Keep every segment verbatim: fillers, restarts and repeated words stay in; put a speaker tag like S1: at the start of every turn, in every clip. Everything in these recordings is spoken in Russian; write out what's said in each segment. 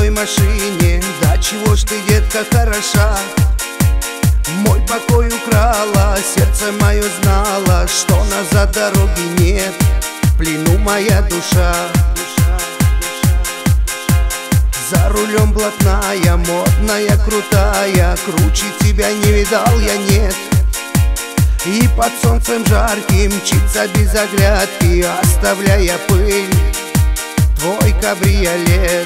S1: крутой машине. Да чего ж ты, детка, хороша. Мой покой украла, сердце мое знало, что назад дороги нет, в плену моя душа. За рулем блатная, модная, крутая, круче тебя не видал я, нет. И под солнцем жарким мчится без оглядки, оставляя пыль твой кабриолет.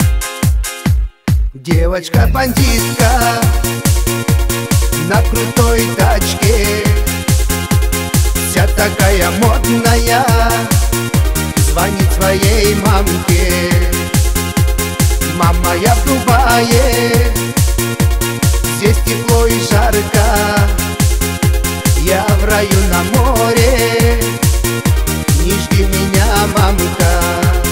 S1: Девочка-бандитка на крутой тачке, вся такая модная, звонит своей мамке. Мама, я в Дубае, здесь тепло и жарко, я в раю на море, не жди меня, мамка.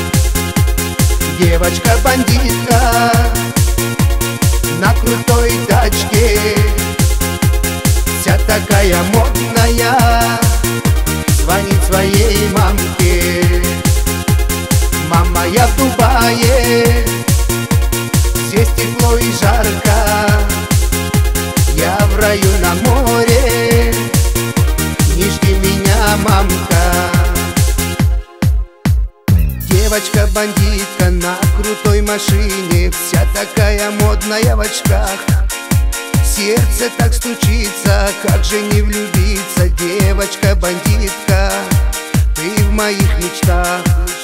S1: Девочка-бандитка на крутой тачке, вся такая модная, звонит своей мамке. Мама, я в Дубае, здесь тепло и жарко, я в раю на море, не жди меня, мамка. Девочка-бандитка на крутой машине, вся такая модная в очках. Сердце так стучится, как же не влюбиться. Девочка-бандитка, ты в моих мечтах.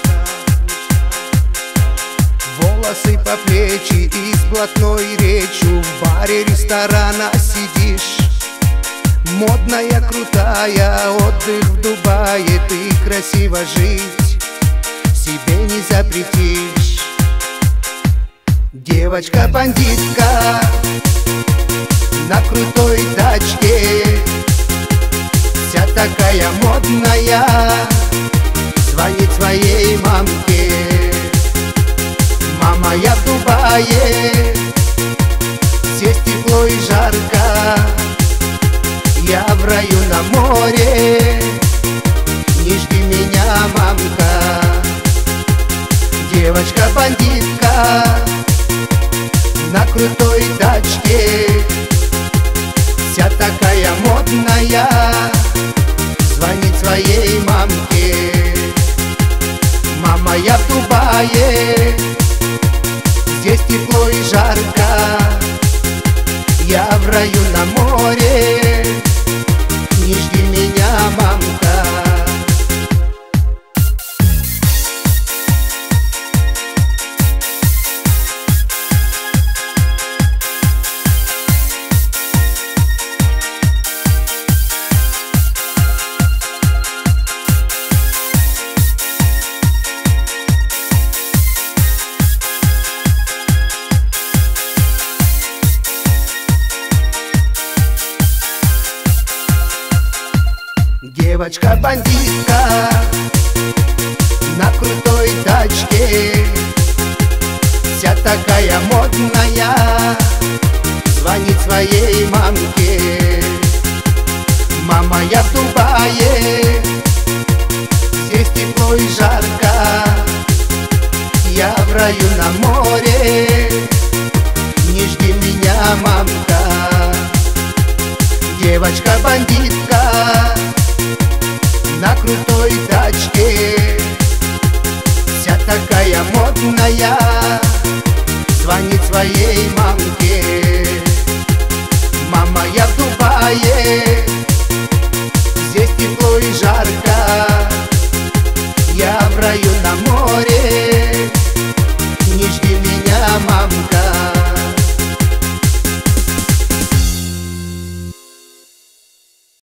S1: Волосы по плечи и с блатной речью, в баре ресторана сидишь. Модная, крутая, отдых в Дубае, ты красиво жить себе не запретишь. Девочка-бандитка на крутой тачке, вся такая модная, звонит своей мамке. Мама, я в Дубае, здесь тепло и жарко, я в раю на море, не жди меня, мамка. Девочка-бандитка на крутой тачке, вся такая модная, звонит своей мамке. Мама, я в Дубае, здесь тепло и жарко, я в раю на море, не жди меня, мамка. Девочка-бандитка на крутой тачке, вся такая модная, звонит своей мамке. Мама, я в Дубае, здесь тепло и жарко, я в раю на море, не жди меня, мамка. Девочка-бандитка на крутой тачке,